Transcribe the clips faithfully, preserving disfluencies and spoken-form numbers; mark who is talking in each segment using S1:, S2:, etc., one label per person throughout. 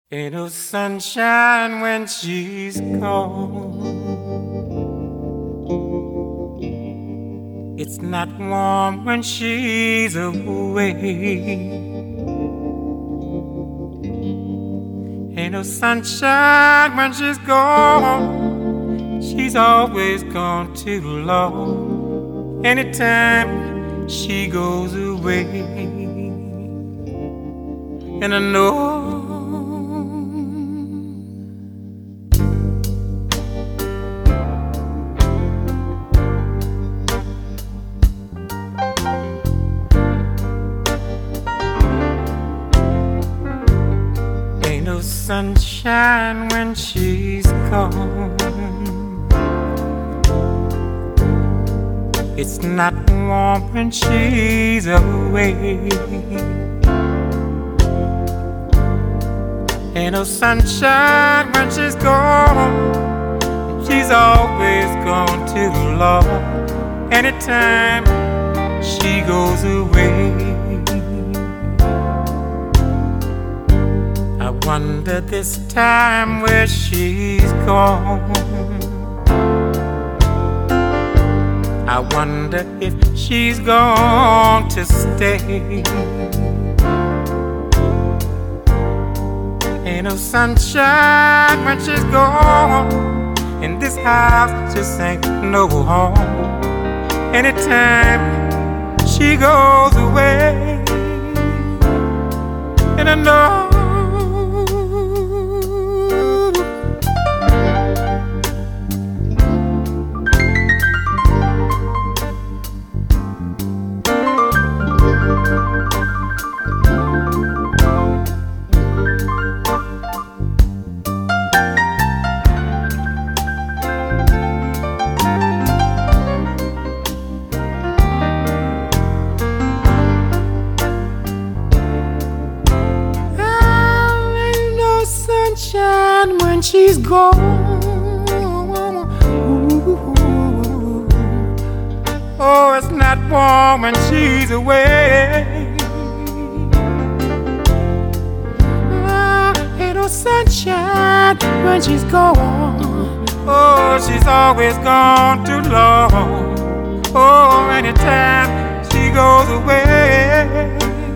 S1: Ain't no sunshine when she's gone. It's not warm when she's away. Ain't no sunshine when she's gone. She's always gone too long. Anytime she goes away, and I know no sunshine when she's gone. It's not warm when she's away. Ain't no sunshine when she's gone. She's always gone too long. Anytime she goes away, I wonder this time where she's gone. I wonder if she's gone to stay. Ain't no sunshine when she's gone. In this house just ain't no home. Anytime she goes away, and I know sunshine when she's gone. Ooh. Oh, it's not warm when she's away. Ah, ain't no sunshine when she's gone. Oh, she's always gone too long. Oh, anytime she goes away,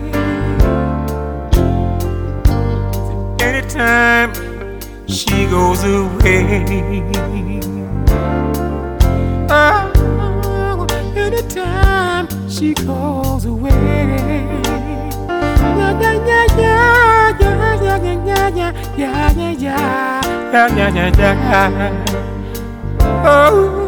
S1: anytime she goes away, oh, anytime she goes away, yeah, yeah, yeah, yeah, yeah, yeah, yeah, yeah, yeah, yeah, yeah, yeah, yeah, yeah, oh.